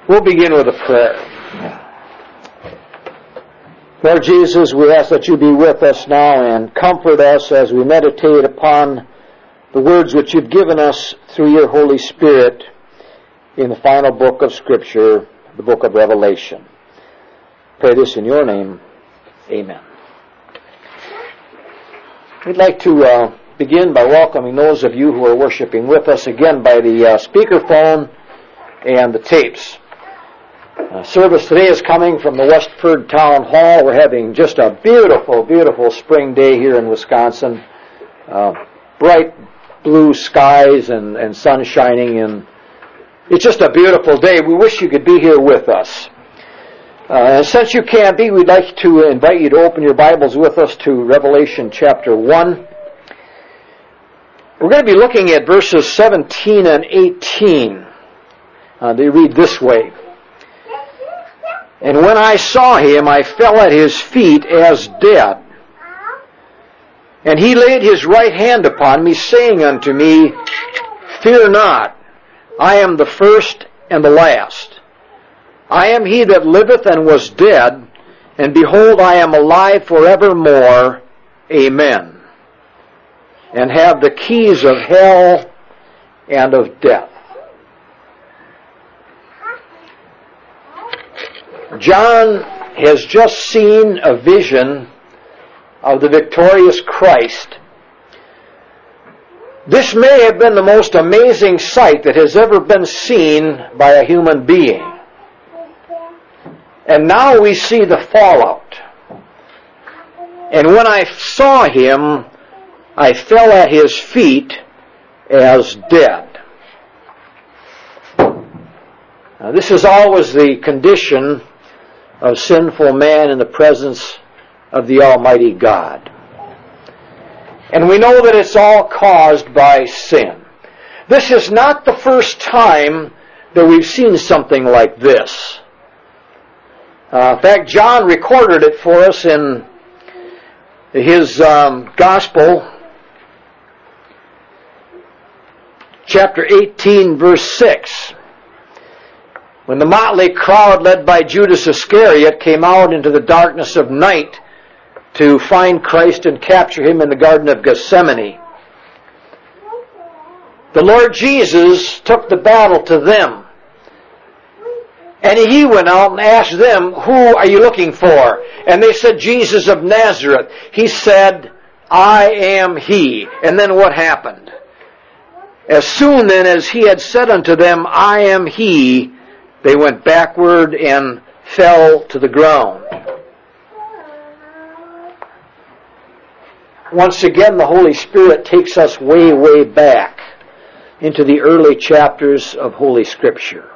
We'll begin with a prayer. Lord Jesus, we ask that you be with us now and comfort us as we meditate upon the words which you've given us through your Holy Spirit in the final book of Scripture, the book of Revelation. Pray this in your name. Amen. We'd like to begin by welcoming those of you who are worshiping with us again by the speakerphone and the tapes. Service today is coming from the Westford Town Hall. We're having just a beautiful, beautiful spring day here in Wisconsin. Bright blue skies and sun shining, and it's just a beautiful day. We wish you could be here with us. And since you can't be, we'd like to invite you to open your Bibles with us to Revelation chapter 1. We're going to be looking at verses 17 and 18. They read this way. And when I saw him, I fell at his feet as dead. And he laid his right hand upon me, saying unto me, Fear not, I am the first and the last. I am he that liveth and was dead, and behold, I am alive forevermore. Amen. And have the keys of hell and of death. John has just seen a vision of the victorious Christ. This may have been the most amazing sight that has ever been seen by a human being. And now we see the fallout. And when I saw him, I fell at his feet as dead. Now, this is always the condition of sinful man in the presence of the Almighty God. And we know that it's all caused by sin. This is not the first time that we've seen something like this. In fact, John recorded it for us in his Gospel, chapter 18, verse 6. When the motley crowd led by Judas Iscariot came out into the darkness of night to find Christ and capture him in the Garden of Gethsemane, the Lord Jesus took the battle to them. And he went out and asked them, Who are you looking for? And they said, Jesus of Nazareth. He said, I am he. And then what happened? As soon then as he had said unto them, I am he, they went backward and fell to the ground. Once again, the Holy Spirit takes us way, way back into the early chapters of Holy Scripture.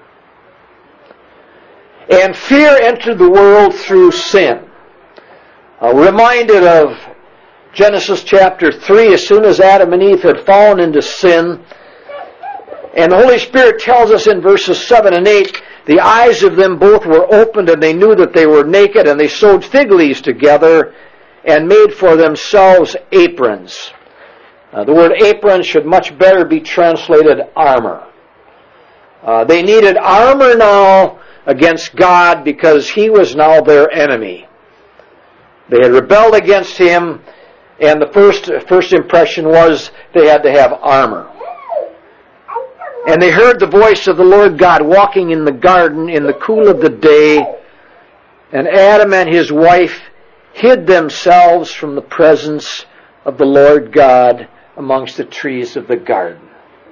And fear entered the world through sin. Reminded of Genesis chapter 3, as soon as Adam and Eve had fallen into sin. And the Holy Spirit tells us in verses 7 and 8, the eyes of them both were opened, and they knew that they were naked, and they sewed fig leaves together and made for themselves aprons. The word apron should much better be translated armor. They needed armor now against God because he was now their enemy. They had rebelled against him, and the first impression was they had to have armor. And they heard the voice of the Lord God walking in the garden in the cool of the day, and Adam and his wife hid themselves from the presence of the Lord God amongst the trees of the garden.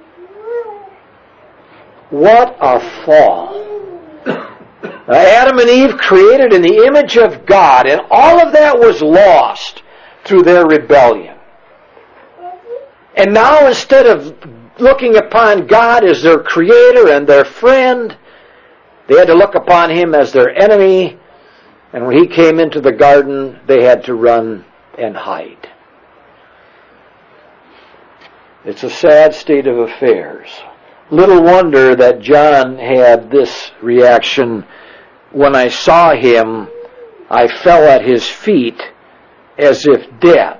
What a fall. Adam and Eve created in the image of God, and all of that was lost through their rebellion. And now instead of looking upon God as their creator and their friend, they had to look upon him as their enemy, and when he came into the garden, they had to run and hide. It's a sad state of affairs. Little wonder that John had this reaction. When I saw him, I fell at his feet as if dead.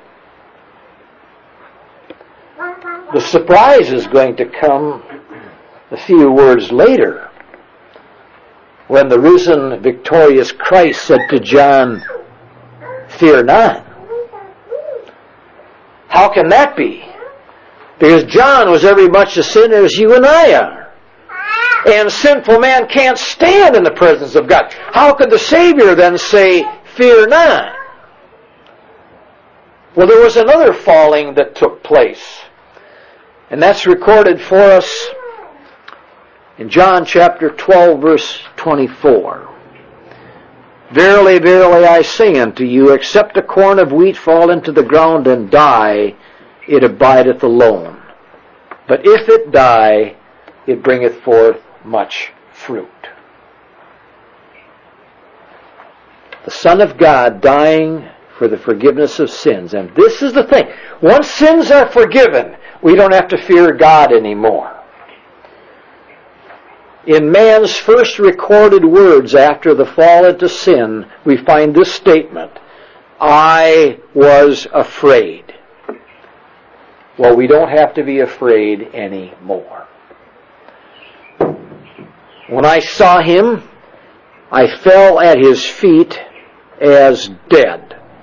The surprise is going to come a few words later. when the risen, victorious Christ said to John, "Fear not." How can that be? Because John was every much a sinner as you and I are. And sinful man can't stand in the presence of God. How could the Savior then say, "Fear not"? Well, there was another falling that took place. And that's recorded for us in John chapter 12, verse 24. "Verily, verily, I say unto you, except a corn of wheat fall into the ground and die, it abideth alone. But if it die, it bringeth forth much fruit." The Son of God dying for the forgiveness of sins. And this is the thing. Once sins are forgiven, we don't have to fear God anymore. In man's first recorded words after the fall into sin, we find this statement, "I was afraid." Well, we don't have to be afraid anymore. When I saw him, I fell at his feet as dead.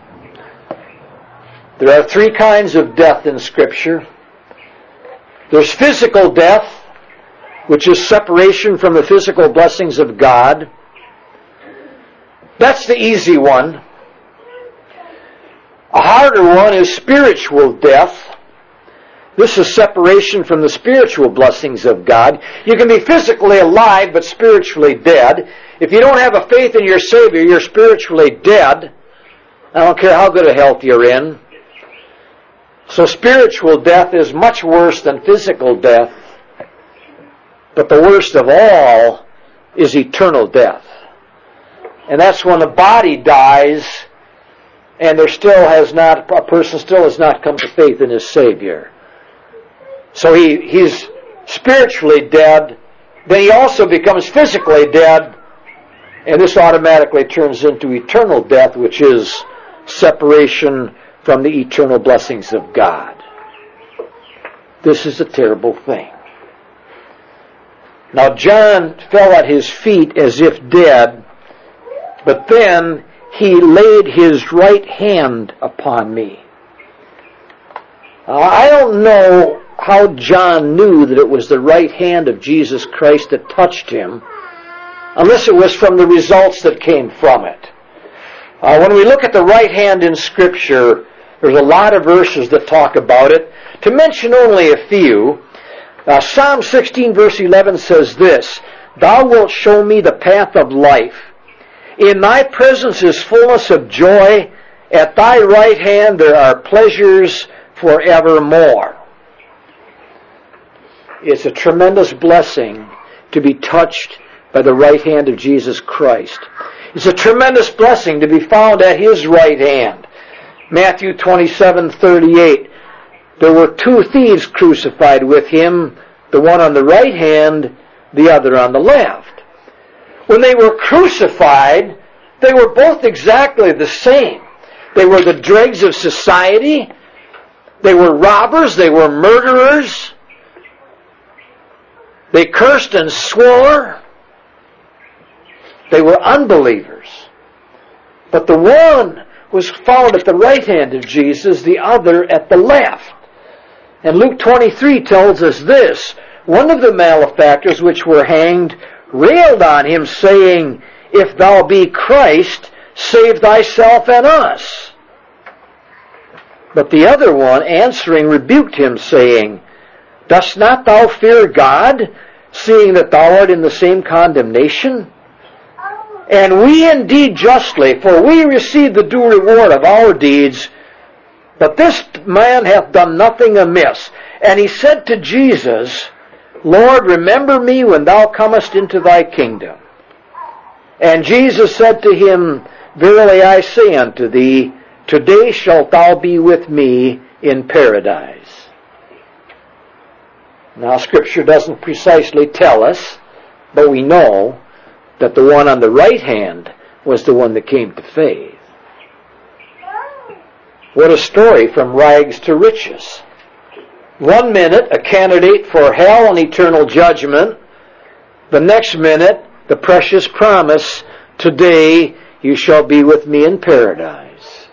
There are three kinds of death in Scripture. There's physical death, which is separation from the physical blessings of God. That's the easy one. A harder one is spiritual death. This is separation from the spiritual blessings of God. You can be physically alive but spiritually dead. If you don't have a faith in your Savior, you're spiritually dead. I don't care how good a health you're in. So spiritual death is much worse than physical death. But the worst of all is eternal death. And that's when the body dies and a person still has not come to faith in his Savior. So he's spiritually dead, then he also becomes physically dead, and this automatically turns into eternal death, which is separation from the eternal blessings of God. This is a terrible thing. Now John fell at his feet as if dead, but then he laid his right hand upon me. I don't know how John knew that it was the right hand of Jesus Christ that touched him, unless it was from the results that came from it. When we look at the right hand in Scripture, there's a lot of verses that talk about it. To mention only a few, Psalm 16 verse 11 says this, "Thou wilt show me the path of life. In thy presence is fullness of joy. At thy right hand there are pleasures forevermore." It's a tremendous blessing to be touched by the right hand of Jesus Christ. It's a tremendous blessing to be found at his right hand. Matthew 27:38. There were two thieves crucified with him, the one on the right hand, the other on the left. When they were crucified, they were both exactly the same. They were the dregs of society. They were robbers. They were murderers. They cursed and swore. They were unbelievers. But the one was found at the right hand of Jesus, the other at the left. And Luke 23 tells us this, "One of the malefactors which were hanged railed on him, saying, If thou be Christ, save thyself and us. But the other one, answering, rebuked him, saying, Dost not thou fear God, seeing that thou art in the same condemnation? And we indeed justly, for we receive the due reward of our deeds, but this man hath done nothing amiss. And he said to Jesus, Lord, remember me when thou comest into thy kingdom. And Jesus said to him, Verily I say unto thee, today shalt thou be with me in paradise. Now Scripture doesn't precisely tell us, but we know that the one on the right hand was the one that came to faith. What a story from rags to riches. 1 minute, a candidate for hell and eternal judgment. The next minute, the precious promise, today you shall be with me in paradise.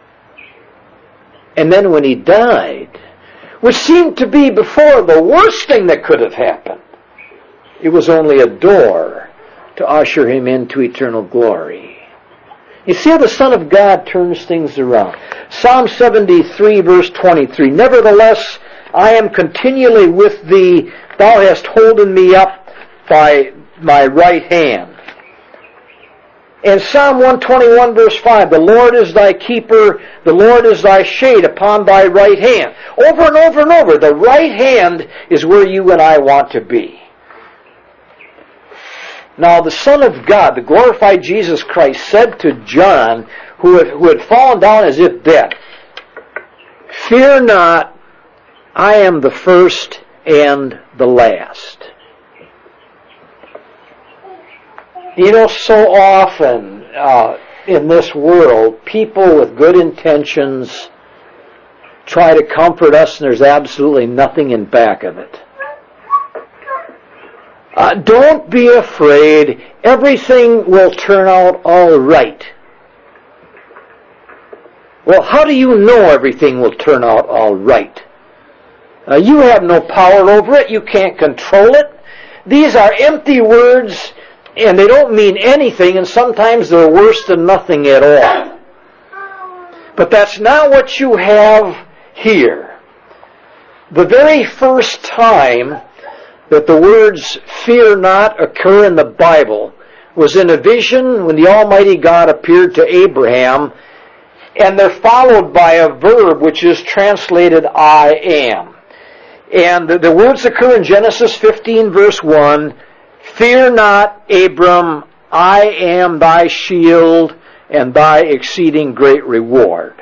And then when he died, which seemed to be before the worst thing that could have happened, it was only a door to usher him into eternal glory. You see how the Son of God turns things around. Psalm 73, verse 23, nevertheless, I am continually with thee, thou hast holden me up by my right hand. And Psalm 121, verse 5, the Lord is thy keeper, the Lord is thy shade upon thy right hand. Over and over and over, the right hand is where you and I want to be. Now the Son of God, the glorified Jesus Christ, said to John, who had fallen down as if dead, fear not, I am the first and the last. You know, so often in this world, people with good intentions try to comfort us, and there's absolutely nothing in back of it. Don't be afraid. Everything will turn out all right. Well, how do you know everything will turn out all right? You have no power over it. You can't control it. These are empty words, and they don't mean anything, and sometimes they're worse than nothing at all. But that's not what you have here. The very first time that the words fear not occur in the Bible was in a vision when the Almighty God appeared to Abraham, and they're followed by a verb which is translated I am. And the words occur in Genesis 15 verse 1, fear not, Abram, I am thy shield and thy exceeding great reward.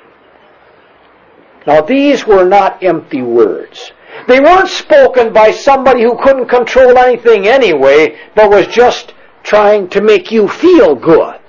Now these were not empty words. They weren't spoken by somebody who couldn't control anything anyway, but was just trying to make you feel good.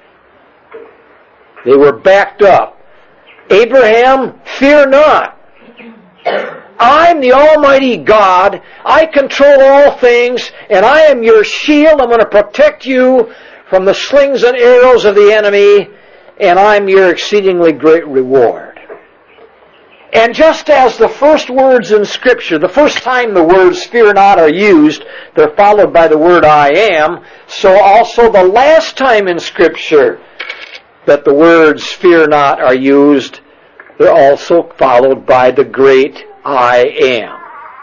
They were backed up. Abraham, fear not. I'm the Almighty God. I control all things, and I am your shield. I'm going to protect you from the slings and arrows of the enemy, and I'm your exceedingly great reward. And just as the first words in Scripture, the first time the words fear not are used, they're followed by the word I am, so also the last time in Scripture that the words fear not are used, they're also followed by the great I am.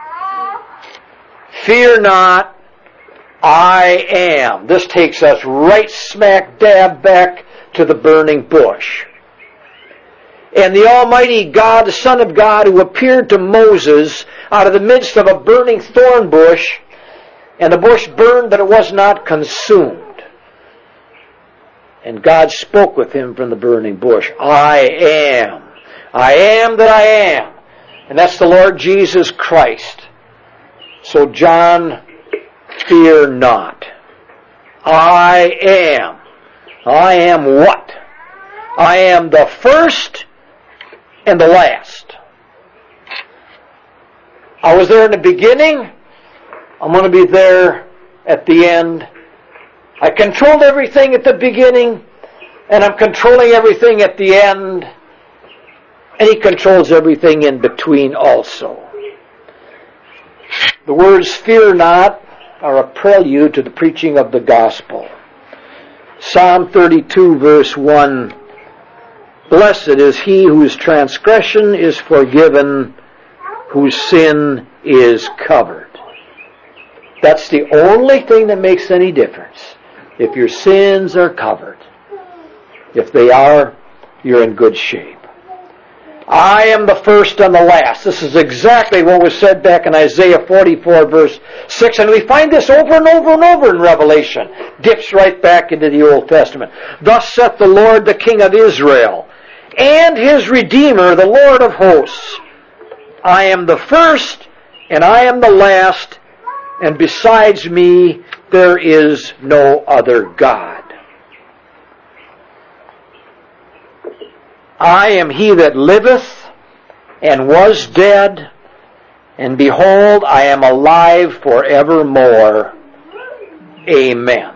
Fear not, I am. This takes us right smack dab back to the burning bush. And the Almighty God, the Son of God, who appeared to Moses out of the midst of a burning thorn bush, and the bush burned, but it was not consumed. And God spoke with him from the burning bush. I am. I am that I am. And that's the Lord Jesus Christ. So John, fear not. I am. I am what? I am the first and the last. I was there in the beginning. I'm going to be there at the end. I controlled everything at the beginning, and I'm controlling everything at the end, and He controls everything in between also. The words fear not are a prelude to the preaching of the gospel. Psalm 32 verse 1, blessed is he whose transgression is forgiven, whose sin is covered. That's the only thing that makes any difference. If your sins are covered. If they are, you're in good shape. I am the first and the last. This is exactly what was said back in Isaiah 44 verse 6. And we find this over and over and over in Revelation. Dips right back into the Old Testament. Thus saith the Lord, the King of Israel, and His Redeemer, the Lord of hosts. I am the first and I am the last, and besides me there is no other God. I am He that liveth and was dead, and behold, I am alive forevermore, Amen.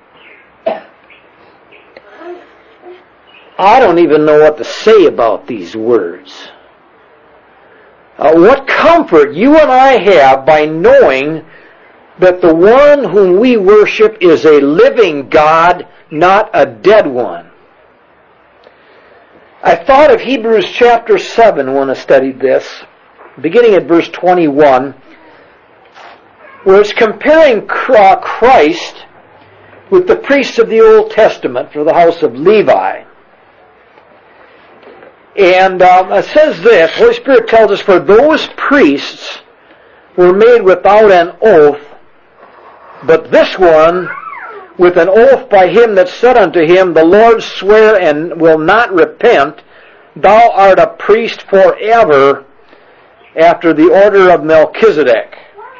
I don't even know what to say about these words. What comfort you and I have by knowing that the one whom we worship is a living God, not a dead one. I thought of Hebrews chapter 7 when I studied this, beginning at verse 21, where it's comparing Christ with the priests of the Old Testament for the house of Levi. And it says this, Holy Spirit tells us, for those priests were made without an oath, but this one with an oath by him that said unto him, the Lord swear and will not repent, thou art a priest forever after the order of Melchizedek.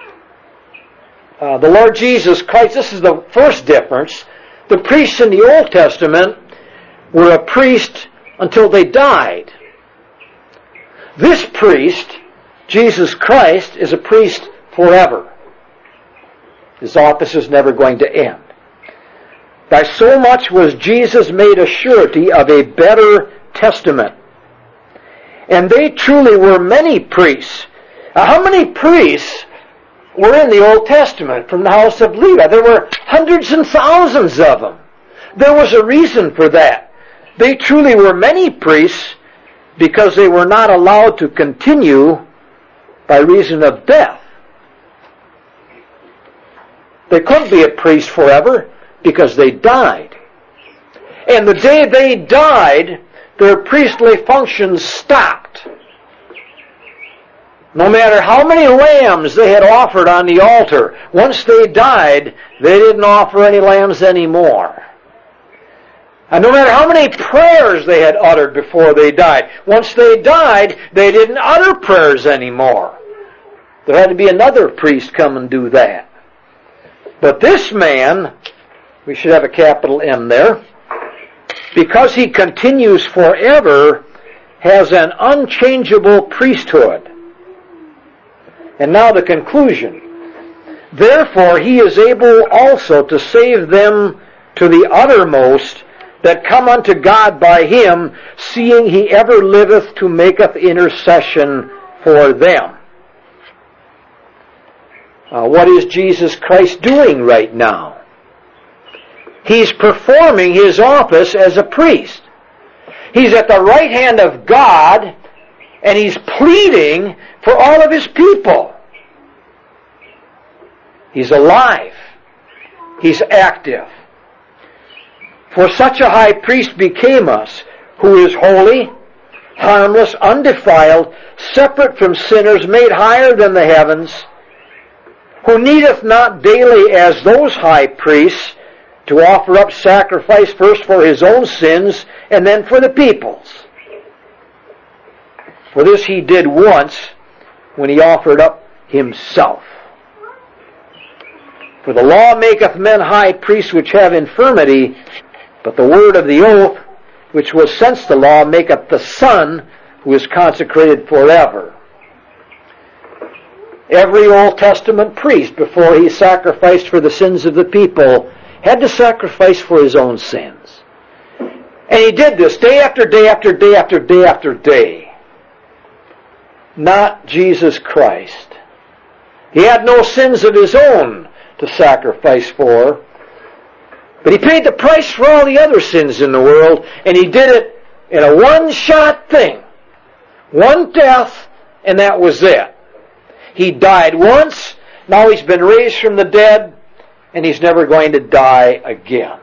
The Lord Jesus Christ, this is the first difference. The priests in the Old Testament were a priest until they died. This priest, Jesus Christ, is a priest forever. His office is never going to end. By so much was Jesus made a surety of a better testament. And they truly were many priests. How many priests were in the Old Testament from the house of Levi? There were hundreds and thousands of them. There was a reason for that. They truly were many priests because they were not allowed to continue by reason of death. They couldn't be a priest forever because they died. And the day they died, their priestly functions stopped. No matter how many lambs they had offered on the altar, once they died, they didn't offer any lambs anymore. And no matter how many prayers they had uttered before they died, once they died, they didn't utter prayers anymore. There had to be another priest come and do that. But this man, we should have a capital M there, because he continues forever, has an unchangeable priesthood. And now the conclusion. Therefore he is able also to save them to the uttermost that come unto God by him, seeing he ever liveth to maketh intercession for them. What is Jesus Christ doing right now? He's performing his office as a priest. He's at the right hand of God, and he's pleading for all of his people. He's alive. He's active. For such a high priest became us, who is holy, harmless, undefiled, separate from sinners, made higher than the heavens, who needeth not daily as those high priests to offer up sacrifice first for his own sins and then for the people's. For this he did once when he offered up himself. For the law maketh men high priests which have infirmity, but the word of the oath, which was since the law, maketh the Son, who is consecrated forever. Every Old Testament priest, before he sacrificed for the sins of the people, had to sacrifice for his own sins. And he did this day after day after day after day after day. Not Jesus Christ. He had no sins of his own to sacrifice for, but he paid the price for all the other sins in the world, and he did it in a one-shot thing. One death, and that was it. He died once, now he's been raised from the dead, and he's never going to die again.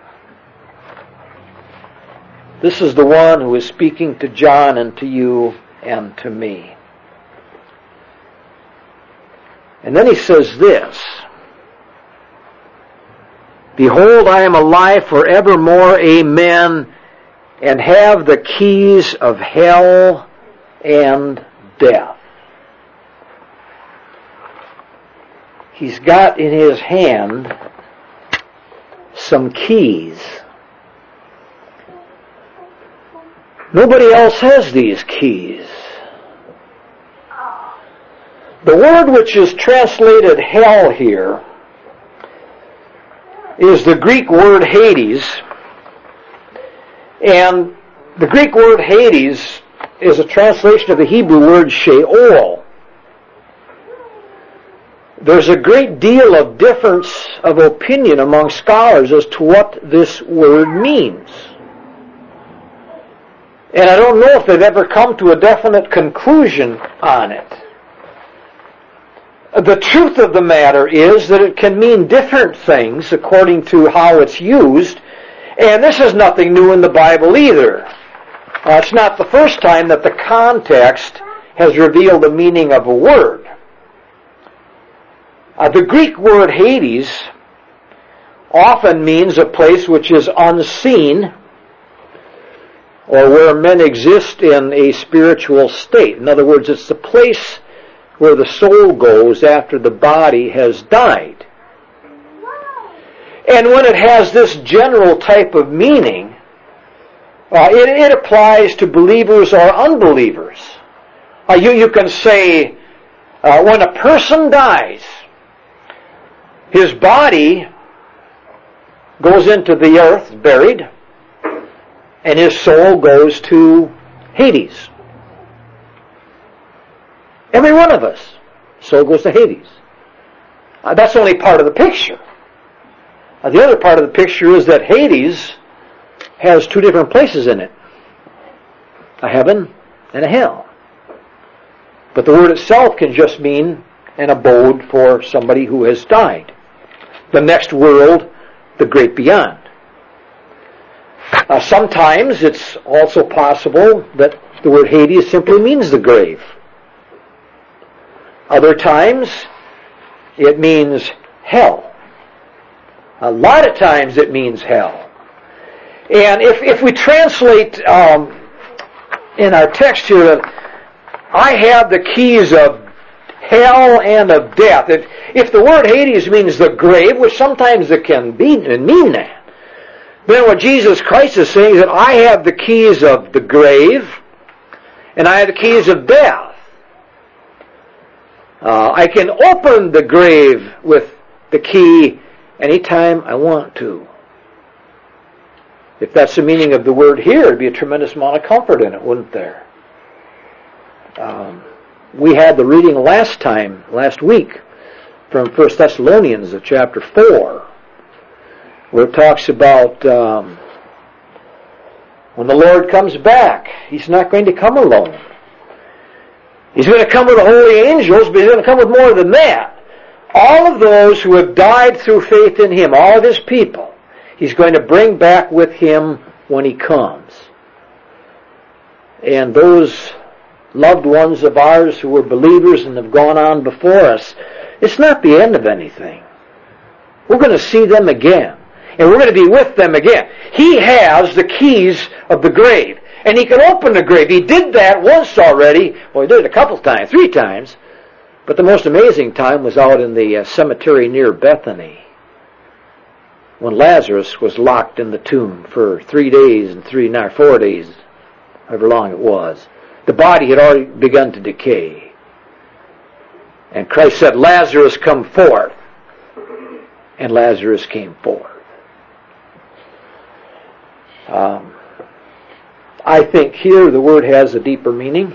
This is the one who is speaking to John and to you and to me. And then he says this, Behold, I am alive forevermore, amen, and have the keys of hell and death. He's got in his hand some keys. Nobody else has these keys. The word which is translated hell here is the Greek word Hades. And the Greek word Hades is a translation of the Hebrew word Sheol. There's a great deal of difference of opinion among scholars as to what this word means. And I don't know if they've ever come to a definite conclusion on it. The truth of the matter is that it can mean different things according to how it's used, and this is nothing new in the Bible either. It's not the first time that the context has revealed the meaning of a word. The Greek word Hades often means a place which is unseen or where men exist in a spiritual state. In other words, it's the place where the soul goes after the body has died. And when it has this general type of meaning, it applies to believers or unbelievers. You can say, when a person dies, his body goes into the earth, buried, and his soul goes to Hades. Every one of us, soul goes to Hades. That's only part of the picture. The other part of the picture is that Hades has two different places in it. A heaven and a hell. But the word itself can just mean an abode for somebody who has died. The next world, the great beyond. Sometimes it's also possible that the word Hades simply means the grave. Other times, it means hell. A lot of times it means hell. And if we translate in our text here that I have the keys of hell and of death. If the word Hades means the grave, which sometimes it can mean that, then what Jesus Christ is saying is that I have the keys of the grave and I have the keys of death. I can open the grave with the key anytime I want to. If that's the meaning of the word here, there'd be a tremendous amount of comfort in it, wouldn't there? We had the reading last week, from 1 Thessalonians chapter 4, where it talks about when the Lord comes back, He's not going to come alone. He's going to come with the holy angels, but He's going to come with more than that. All of those who have died through faith in Him, all of His people, He's going to bring back with Him when He comes. And those loved ones of ours who were believers and have gone on before us, it's not the end of anything. We're going to see them again. And we're going to be with them again. He has the keys of the grave. And He can open the grave. He did that once already. Well, He did it a couple times, 3 times. But the most amazing time was out in the cemetery near Bethany, when Lazarus was locked in the tomb for 3 days and 4 days, however long it was. The body had already begun to decay. And Christ said, Lazarus, come forth. And Lazarus came forth. I think here the word has a deeper meaning.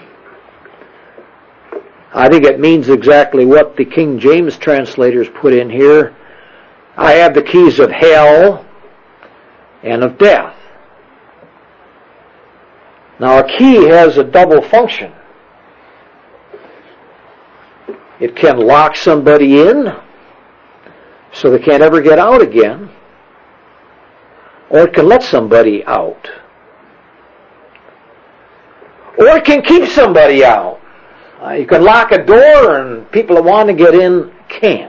I think it means exactly what the King James translators put in here. I have the keys of hell and of death. Now, a key has a double function. It can lock somebody in so they can't ever get out again, or it can let somebody out, or it can keep somebody out. You can lock a door and people that want to get in can't.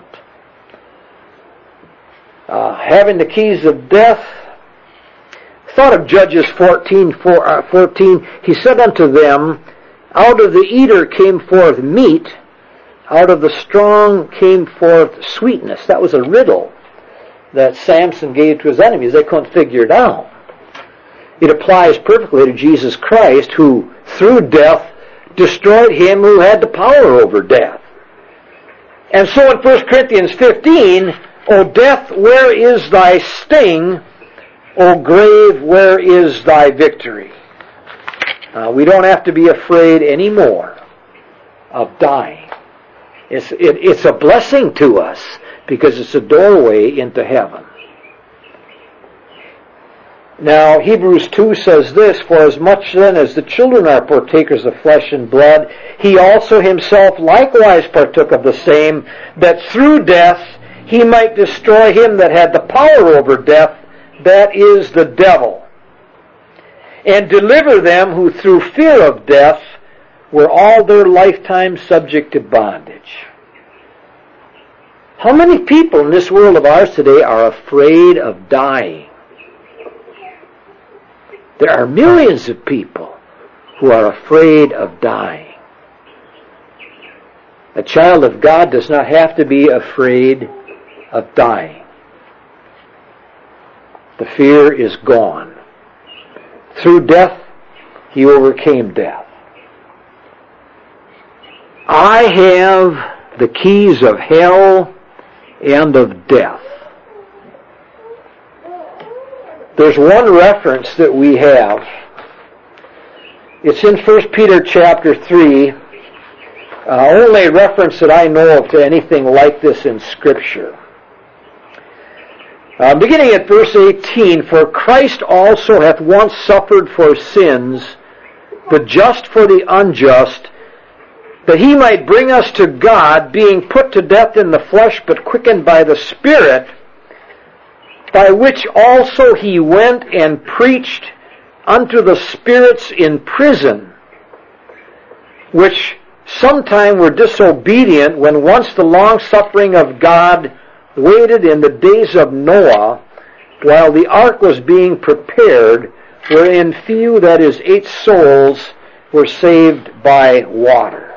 Having the keys of death, thought of Judges 14, He said unto them, out of the eater came forth meat, out of the strong came forth sweetness. That was a riddle that Samson gave to his enemies. They couldn't figure it out. It applies perfectly to Jesus Christ, who through death destroyed him who had the power over death. And so in 1 Corinthians 15, O death, where is thy sting? O grave, where is thy victory? We don't have to be afraid anymore of dying. It's a blessing to us because it's a doorway into heaven. Now, Hebrews 2 says this, For as much then as the children are partakers of flesh and blood, he also himself likewise partook of the same, that through death he might destroy him that had the power over death, that is, the devil, and deliver them who through fear of death were all their lifetime subject to bondage. How many people in this world of ours today are afraid of dying? There are millions of people who are afraid of dying. A child of God does not have to be afraid of dying. The fear is gone. Through death, he overcame death. I have the keys of hell and of death. There's one reference that we have. It's in 1 Peter chapter 3. Only reference that I know of to anything like this in Scripture. Beginning at verse 18, For Christ also hath once suffered for sins, the just for the unjust, that he might bring us to God, being put to death in the flesh, but quickened by the Spirit, by which also he went and preached unto the spirits in prison, which sometime were disobedient, when once the long-suffering of God waited in the days of Noah, while the ark was being prepared, wherein few, that is 8 souls, were saved by water.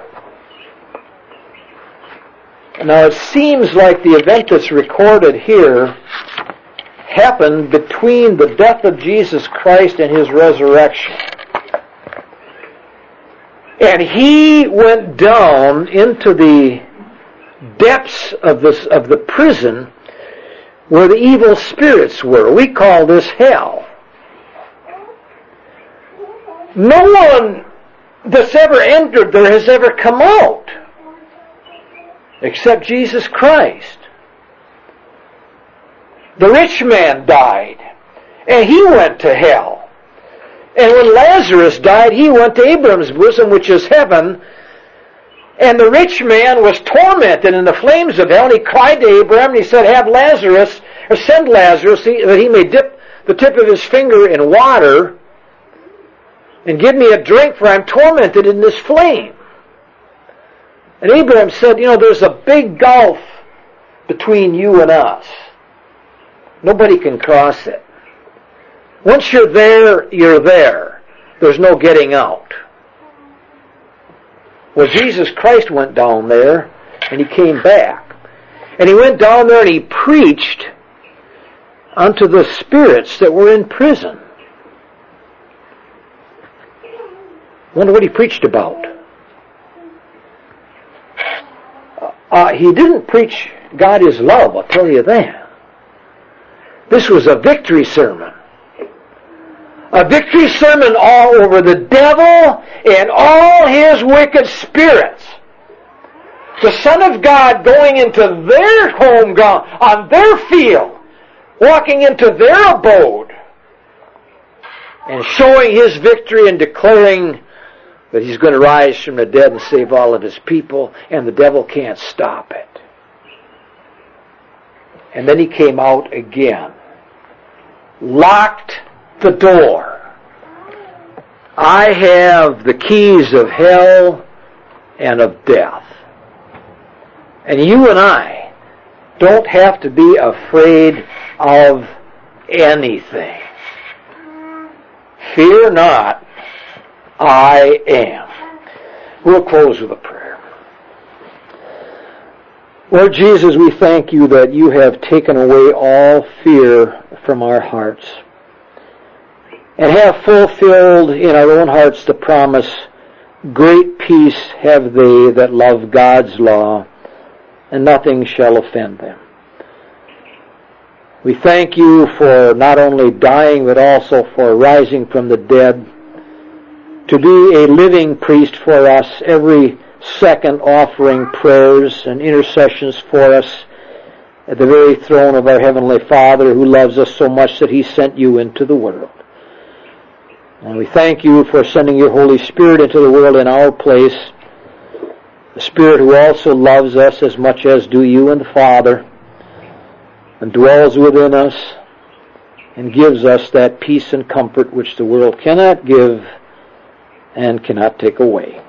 Now it seems like the event that's recorded here happened between the death of Jesus Christ and his resurrection. And he went down into the depths of the prison where the evil spirits were. We call this hell. No one that's ever entered there has ever come out except Jesus Christ. The rich man died, and he went to hell. And when Lazarus died, he went to Abraham's bosom, which is heaven. And the rich man was tormented in the flames of hell. And he cried to Abraham, and he said, send Lazarus, that he may dip the tip of his finger in water, and give me a drink, for I'm tormented in this flame. And Abraham said, there's a big gulf between you and us. Nobody can cross it. Once you're there, you're there. There's no getting out. Well, Jesus Christ went down there, and he came back. And he went down there and he preached unto the spirits that were in prison. Wonder what he preached about. He didn't preach God is love, I'll tell you that. This was a victory sermon. A victory sermon all over the devil and all his wicked spirits. The Son of God going into their home, on their field, walking into their abode, and showing his victory and declaring that he's going to rise from the dead and save all of his people, and the devil can't stop it. And then he came out again, locked the door. I have the keys of hell and of death. And you and I don't have to be afraid of anything. Fear not, I am. We'll close with a prayer. Lord Jesus, we thank you that you have taken away all fear from our hearts and have fulfilled in our own hearts the promise, great peace have they that love God's law, and nothing shall offend them. We thank you for not only dying, but also for rising from the dead, to be a living priest for us, every second offering prayers and intercessions for us at the very throne of our Heavenly Father, who loves us so much that He sent you into the world. And we thank you for sending your Holy Spirit into the world in our place, the Spirit who also loves us as much as do you and the Father, and dwells within us and gives us that peace and comfort which the world cannot give and cannot take away.